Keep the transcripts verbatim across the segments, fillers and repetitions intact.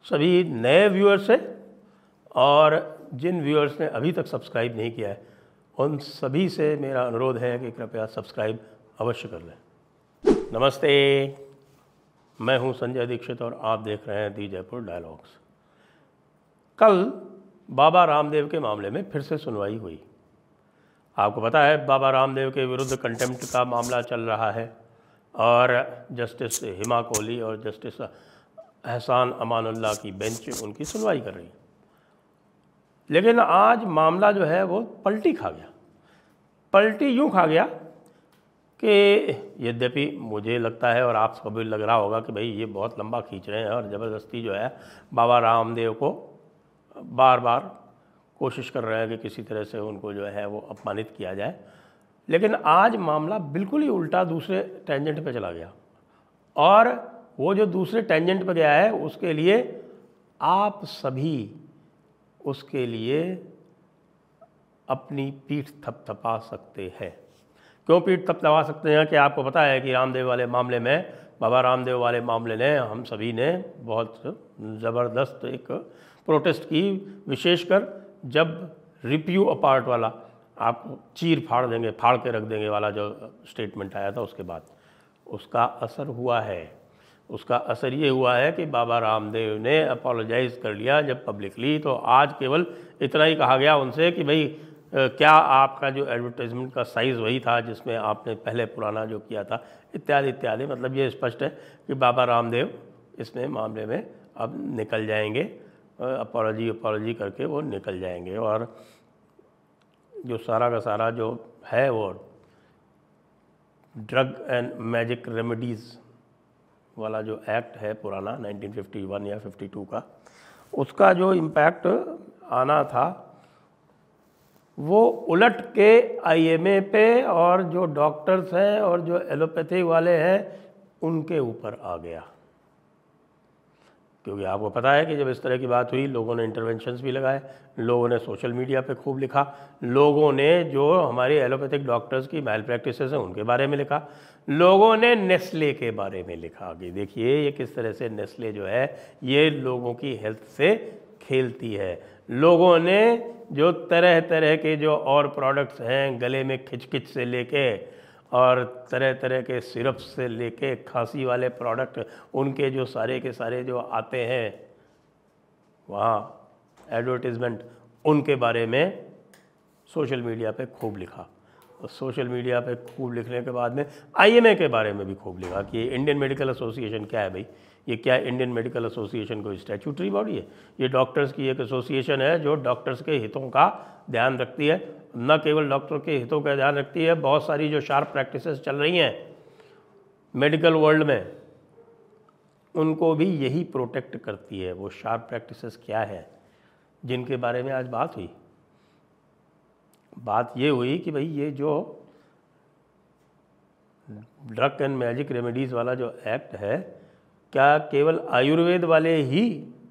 सभी नए व्यूअर्स से और जिन व्यूअर्स ने अभी तक सब्सक्राइब नहीं किया है उन सभी से मेरा अनुरोध है कि कृपया सब्सक्राइब अवश्य कर लें। नमस्ते, मैं हूं संजय दीक्षित और आप देख रहे हैं दी जयपुर डायलॉग्स। कल बाबा रामदेव के मामले में फिर से सुनवाई हुई। आपको पता है बाबा रामदेव के विरुद्ध कंटेम्प्ट का मामला चल रहा है और जस्टिस हिमा कोहली और जस्टिस एहसान अमानुल्लाह की बेंच उनकी सुनवाई कर रही है। लेकिन आज मामला जो है वो पलटी खा गया। पलटी यूँ खा गया कि यद्यपि मुझे लगता है और आप सबको भी लग रहा होगा कि भाई ये बहुत लंबा खींच रहे हैं और ज़बरदस्ती जो है बाबा रामदेव को बार बार कोशिश कर रहे हैं कि किसी तरह से उनको जो है वो अपमानित किया जाए। लेकिन आज मामला बिल्कुल ही उल्टा दूसरे टेंजेंट पे चला गया और वो जो दूसरे टेंजेंट पे गया है उसके लिए आप सभी उसके लिए अपनी पीठ थपथपा सकते हैं। क्यों पीठ थपथपा सकते हैं कि आपको पता है कि रामदेव वाले मामले में, बाबा रामदेव वाले मामले ने हम सभी ने बहुत ज़बरदस्त एक प्रोटेस्ट की, विशेषकर जब रिप्यू अपार्ट वाला आप चीर फाड़ देंगे, फाड़ के रख देंगे वाला जो स्टेटमेंट आया था उसके बाद उसका असर हुआ है। उसका असर ये हुआ है कि बाबा रामदेव ने अपोलोजाइज़ कर लिया जब पब्लिकली। तो आज केवल इतना ही कहा गया उनसे कि भाई क्या आपका जो एडवर्टाइजमेंट का साइज़ वही था जिसमें आपने पहले पुराना जो किया था, इत्यादि इत्यादि। मतलब ये स्पष्ट है कि बाबा रामदेव इसमें मामले में अब निकल जाएंगे, अपॉलॉजी अपॉलॉजी करके वो निकल जाएंगे। और जो सारा का सारा जो है वो ड्रग एंड मैजिक रेमेडीज़ वाला जो एक्ट है पुराना नाइनटीन फिफ्टी वन या फिफ्टी टू का, उसका जो इम्पैक्ट आना था वो उलट के आईएमए पे और जो डॉक्टर्स हैं और जो एलोपैथी वाले हैं उनके ऊपर आ गया। क्योंकि आपको पता है कि जब इस तरह की बात हुई लोगों ने इंटरवेंशंस भी लगाए, लोगों ने सोशल मीडिया पे खूब लिखा, लोगों ने जो हमारी एलोपैथिक डॉक्टर्स की मैल प्रैक्टिसेस हैं उनके बारे में लिखा, लोगों ने नेस्ले के बारे में लिखा कि देखिए ये किस तरह से नेस्ले जो है ये लोगों की हेल्थ से खेलती है। लोगों ने जो तरह तरह के जो और प्रोडक्ट्स हैं, गले में खिचखिच से लेके और तरह तरह के सिरप से लेके खांसी वाले प्रोडक्ट, उनके जो सारे के सारे जो आते हैं वहाँ एडवर्टीज़मेंट, उनके बारे में सोशल मीडिया पे खूब लिखा। और सोशल मीडिया पे खूब लिखने के बाद में आईएमए के बारे में भी खूब लिखा कि इंडियन मेडिकल एसोसिएशन क्या है भाई, ये क्या इंडियन मेडिकल एसोसिएशन कोई स्टैट्यूटरी बॉडी है? ये डॉक्टर्स की एक एसोसिएशन है जो डॉक्टर्स के हितों का ध्यान रखती है। न केवल डॉक्टर के हितों का ध्यान रखती है, बहुत सारी जो शार्प प्रैक्टिसेस चल रही हैं मेडिकल वर्ल्ड में उनको भी यही प्रोटेक्ट करती है। वो शार्प प्रैक्टिसेस क्या है जिनके बारे में आज बात हुई? बात ये हुई कि भाई ये जो ड्रग एंड मैजिक रेमेडीज़ वाला जो एक्ट है, क्या केवल आयुर्वेद वाले ही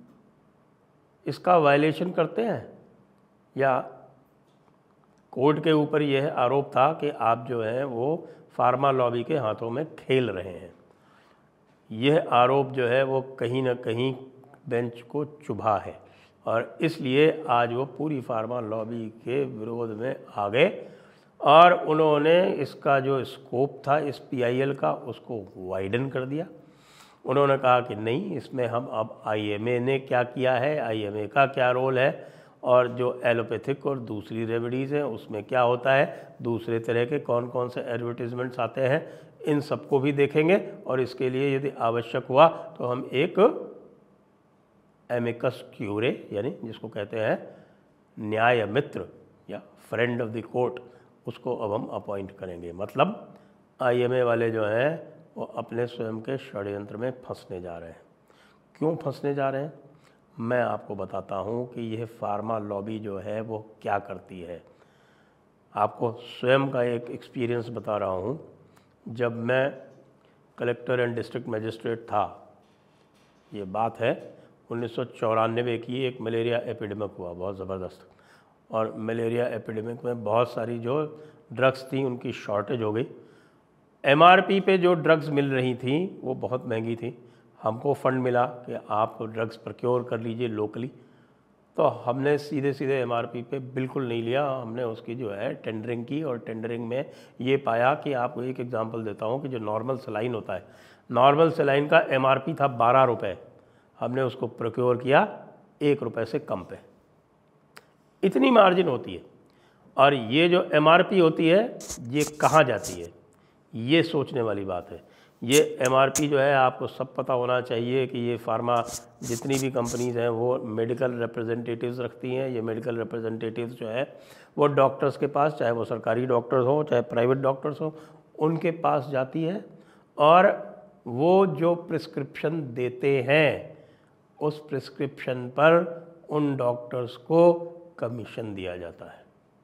इसका वायलेशन करते हैं या कोर्ट के ऊपर यह आरोप था कि आप जो हैं वो फार्मा लॉबी के हाथों में खेल रहे हैं? यह आरोप जो है वो कहीं ना कहीं बेंच को चुभा है और इसलिए आज वो पूरी फार्मा लॉबी के विरोध में आ गए और उन्होंने इसका जो स्कोप था इस पीआईएल का उसको वाइडन कर दिया। उन्होंने कहा कि नहीं, इसमें हम अब आईएमए ने क्या किया है, आईएमए का क्या रोल है और जो एलोपैथिक और दूसरी रेमेडीज़ हैं उसमें क्या होता है, दूसरे तरह के कौन कौन से एडवर्टीज़मेंट्स आते हैं, इन सबको भी देखेंगे। और इसके लिए यदि आवश्यक हुआ तो हम एक एमिकस क्यूरे यानी जिसको कहते हैं न्याय मित्र या फ्रेंड ऑफ द कोर्ट, उसको अब हम अपॉइंट करेंगे। मतलब आईएमए वाले जो हैं वो अपने स्वयं के षड्यंत्र में फंसने जा रहे हैं। क्यों फंसने जा रहे हैं मैं आपको बताता हूँ कि यह फार्मा लॉबी जो है वो क्या करती है। आपको स्वयं का एक एक्सपीरियंस बता रहा हूँ। जब मैं कलेक्टर एंड डिस्ट्रिक्ट मजिस्ट्रेट था, ये बात है उन्नीस सौ चौरानवे की, एक मलेरिया एपिडेमिक हुआ बहुत ज़बरदस्त और मलेरिया एपिडेमिक में बहुत सारी जो ड्रग्स थी उनकी शॉर्टेज हो गई। एमआरपी पे जो ड्रग्स मिल रही थी वो बहुत महंगी थी। हमको फंड मिला कि आप ड्रग्स प्रोक्योर कर लीजिए लोकली, तो हमने सीधे सीधे एमआरपी पे बिल्कुल नहीं लिया। हमने उसकी जो है टेंडरिंग की, और टेंडरिंग में ये पाया कि आपको एक एग्जांपल देता हूँ कि जो नॉर्मल सलाइन होता है, नॉर्मल सलाइन का एमआरपी था बारह रुपये, हमने उसको प्रोक्योर किया एक रुपये से कम पे। इतनी मार्जिन होती है। और ये जो एमआरपी होती है ये कहाँ जाती है, ये सोचने वाली बात है। ये एमआरपी जो है आपको सब पता होना चाहिए कि ये फार्मा जितनी भी कंपनीज़ हैं वो मेडिकल रिप्रेजेंटेटिव्स रखती हैं। ये मेडिकल रिप्रेजेंटेटिव्स जो है वो डॉक्टर्स के पास, चाहे वो सरकारी डॉक्टर्स हो चाहे प्राइवेट डॉक्टर्स हो, उनके पास जाती है, और वो जो प्रिस्क्रिप्शन देते हैं उस प्रिस्क्रिप्शन पर उन डॉक्टर्स को कमीशन दिया जाता है।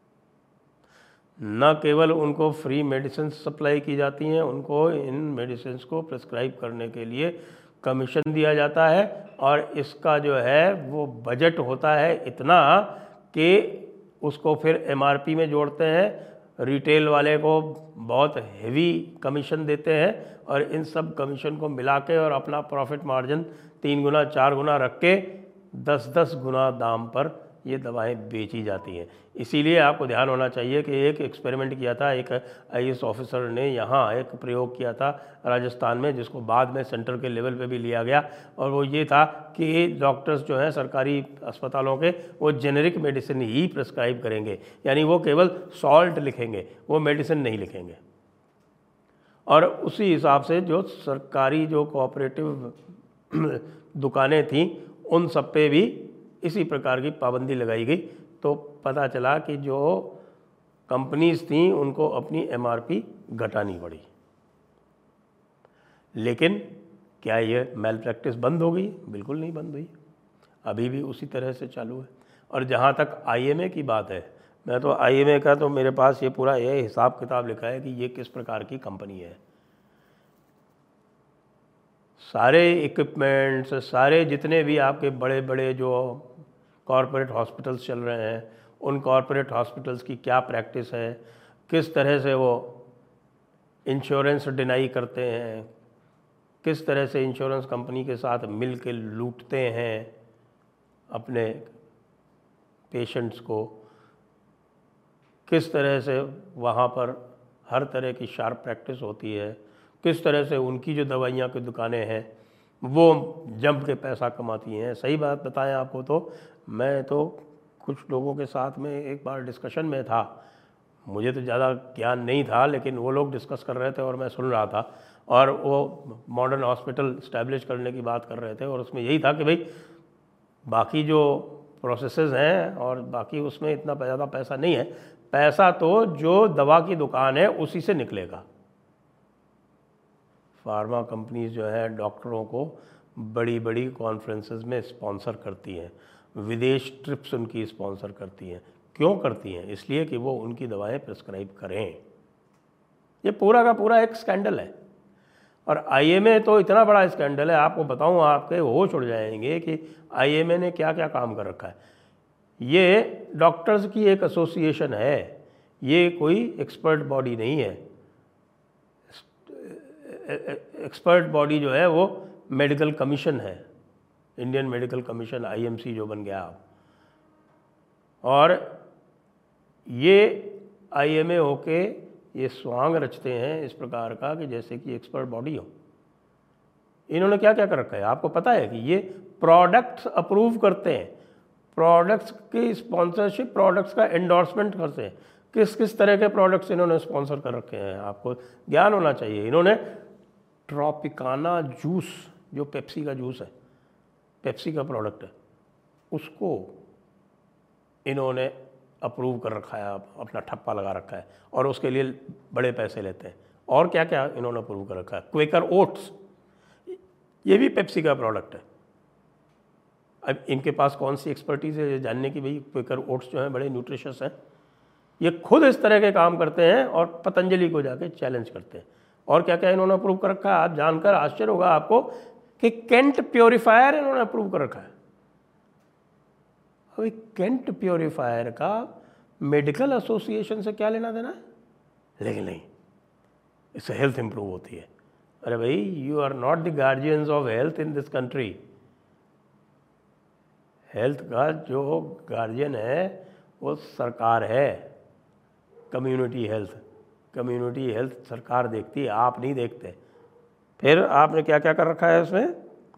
न केवल उनको फ्री मेडिसिन सप्लाई की जाती हैं, उनको इन मेडिसिन को प्रिस्क्राइब करने के लिए कमीशन दिया जाता है। और इसका जो है वो बजट होता है इतना कि उसको फिर एमआरपी में जोड़ते हैं। रिटेल वाले को बहुत हेवी कमीशन देते हैं, और इन सब कमीशन को मिला के और अपना प्रॉफिट मार्जिन तीन गुना चार गुना रख के दस दस गुना दाम पर ये दवाएं बेची जाती हैं। इसीलिए आपको ध्यान होना चाहिए कि एक एक्सपेरिमेंट किया था, एक आईएएस ऑफिसर ने यहाँ एक प्रयोग किया था राजस्थान में, जिसको बाद में सेंटर के लेवल पे भी लिया गया। और वो ये था कि डॉक्टर्स जो हैं सरकारी अस्पतालों के, वो जेनेरिक मेडिसिन ही प्रिस्क्राइब करेंगे, यानी वो केवल सॉल्ट लिखेंगे, वो मेडिसिन नहीं लिखेंगे। और उसी हिसाब से जो सरकारी जो कोऑपरेटिव दुकानें थीं उन सब पे भी इसी प्रकार की पाबंदी लगाई गई। तो पता चला कि जो कंपनीज थीं उनको अपनी एमआरपी घटानी पड़ी। लेकिन क्या ये मैल प्रैक्टिस बंद हो गई? बिल्कुल नहीं बंद हुई, अभी भी उसी तरह से चालू है। और जहाँ तक आईएमए की बात है, मैं तो आईएमए का तो मेरे पास ये पूरा ये हिसाब किताब लिखा है कि ये किस प्रकार की कंपनी है। सारे इक्विपमेंट्स, सारे जितने भी आपके बड़े बड़े जो कॉरपोरेट हॉस्पिटल्स चल रहे हैं, उन कॉरपोरेट हॉस्पिटल्स की क्या प्रैक्टिस है, किस तरह से वो इंश्योरेंस डिनाई करते हैं, किस तरह से इंश्योरेंस कंपनी के साथ मिल के लूटते हैं अपने पेशेंट्स को, किस तरह से वहाँ पर हर तरह की शार्प प्रैक्टिस होती है, किस तरह से उनकी जो दवाइयाँ की दुकानें हैं वो जम के पैसा कमाती हैं। सही बात बताएं आपको तो मैं तो कुछ लोगों के साथ में एक बार डिस्कशन में था, मुझे तो ज़्यादा ज्ञान नहीं था, लेकिन वो लोग डिस्कस कर रहे थे और मैं सुन रहा था, और वो मॉडर्न हॉस्पिटल इस्टेब्लिश करने की बात कर रहे थे। और उसमें यही था कि भाई बाकी जो प्रोसेसेस हैं और बाकी उसमें इतना ज़्यादा पैसा नहीं है, पैसा तो जो दवा की दुकान है उसी से निकलेगा। फार्मा कंपनीज जो है डॉक्टरों को बड़ी बड़ी कॉन्फ्रेंसेस में स्पॉन्सर करती हैं, विदेश ट्रिप्स उनकी स्पॉन्सर करती हैं। क्यों करती हैं? इसलिए कि वो उनकी दवाएं प्रिस्क्राइब करें। ये पूरा का पूरा एक स्कैंडल है। और आईएमए तो इतना बड़ा स्कैंडल है, आपको बताऊं आपके होश उड़ जाएंगे कि आईएमए ने क्या क्या काम कर रखा है। ये डॉक्टर्स की एक एसोसिएशन है, ये कोई एक्सपर्ट बॉडी नहीं है। एक्सपर्ट बॉडी जो है वो मेडिकल कमीशन है, इंडियन मेडिकल कमीशन आईएमसी जो बन गया अब। और ये आईएमए होके ये स्वांग रचते हैं इस प्रकार का कि जैसे कि एक्सपर्ट बॉडी हो। इन्होंने क्या क्या कर रखा है आपको पता है कि ये प्रोडक्ट्स अप्रूव करते हैं, प्रोडक्ट्स की स्पॉन्सरशिप, प्रोडक्ट्स का एंडोर्समेंट करते हैं। किस किस तरह के प्रोडक्ट्स इन्होंने स्पॉन्सर कर रखे हैं आपको ज्ञान होना चाहिए। इन्होंने ट्रॉपिकाना जूस, जो पेप्सी का जूस है, पेप्सी का प्रोडक्ट है, उसको इन्होंने अप्रूव कर रखा है, अपना ठप्पा लगा रखा है, और उसके लिए बड़े पैसे लेते हैं। और क्या क्या इन्होंने अप्रूव कर रखा है? क्वेकर ओट्स, ये भी पेप्सी का प्रोडक्ट है। अब इनके पास कौन सी एक्सपर्टीज़ है जानने की, भाई क्वेकर ओट्स जो हैं बड़े न्यूट्रिशियस हैं। ये खुद इस तरह के काम करते हैं और पतंजलि को जाके चैलेंज करते हैं। और क्या क्या इन्होंने अप्रूव कर रखा है, आप जानकर आश्चर्य होगा आपको कि केंट प्योरीफायर इन्होंने अप्रूव कर रखा है। अभी केंट प्योरीफायर का मेडिकल एसोसिएशन से क्या लेना देना है? लेकिन नहीं, इससे हेल्थ इंप्रूव होती है। अरे भाई, you are not the guardians of health in this country. Health का जो गार्जियन है वो सरकार है, कम्युनिटी हेल्थ। कम्युनिटी हेल्थ सरकार देखती है, आप नहीं देखते। फिर आपने क्या क्या कर रखा है उसमें?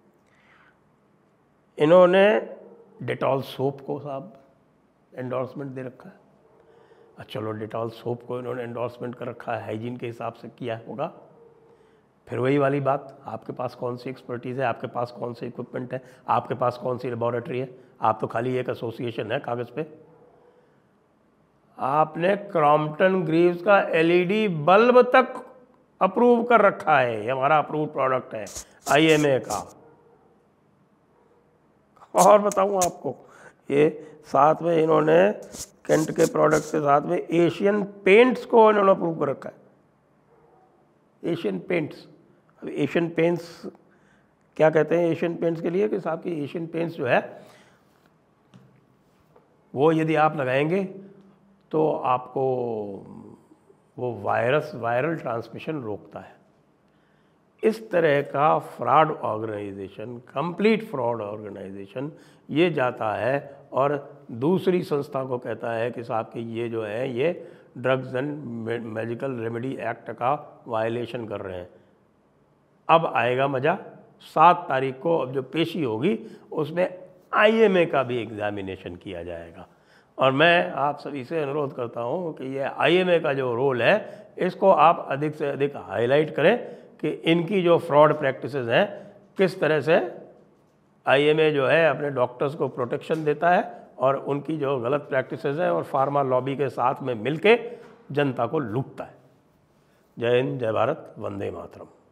इन्होंने डेटॉल सोप को साहब एंडोर्समेंट दे रखा है। अच्छा चलो, डेटॉल सोप को इन्होंने एंडोर्समेंट कर रखा है, हाइजीन के हिसाब से किया होगा। फिर वही वाली बात, आपके पास कौन सी एक्सपर्टीज़ है, आपके पास कौन सी इक्विपमेंट है, आपके पास कौन सी लेबॉरेटरी है? आप तो खाली एक एसोसिएशन है कागज़ पे। आपने क्रॉम्पटन ग्रीव्स का एलईडी बल्ब तक अप्रूव कर रखा है, ये हमारा अप्रूव प्रोडक्ट है आईएमए का। और बताऊं आपको, ये साथ में इन्होंने केंट के प्रोडक्ट के साथ में एशियन पेंट्स को इन्होंने अप्रूव कर रखा है। एशियन पेंट्स, अब एशियन पेंट्स क्या कहते हैं एशियन पेंट्स के लिए? कि साहब की एशियन पेंट्स जो है वो यदि आप लगाएंगे तो आपको वो वायरस वायरल ट्रांसमिशन रोकता है। इस तरह का fraud organisation, complete fraud organisation ये जाता है और दूसरी संस्था को कहता है कि साहब कि ये जो है ये drugs and medical remedy act का वायलेशन कर रहे हैं। अब आएगा मज़ा, सात तारीख को अब जो पेशी होगी उसमें आईएमए का भी एग्जामिनेशन किया जाएगा। और मैं आप सभी से अनुरोध करता हूं कि ये आईएमए का जो रोल है इसको आप अधिक से अधिक हाईलाइट करें कि इनकी जो फ्रॉड प्रैक्टिसेस हैं, किस तरह से आईएमए जो है अपने डॉक्टर्स को प्रोटेक्शन देता है और उनकी जो गलत प्रैक्टिसेस हैं और फार्मा लॉबी के साथ में मिलके जनता को लूटता है। जय हिंद, जय भारत, वंदे मातरम।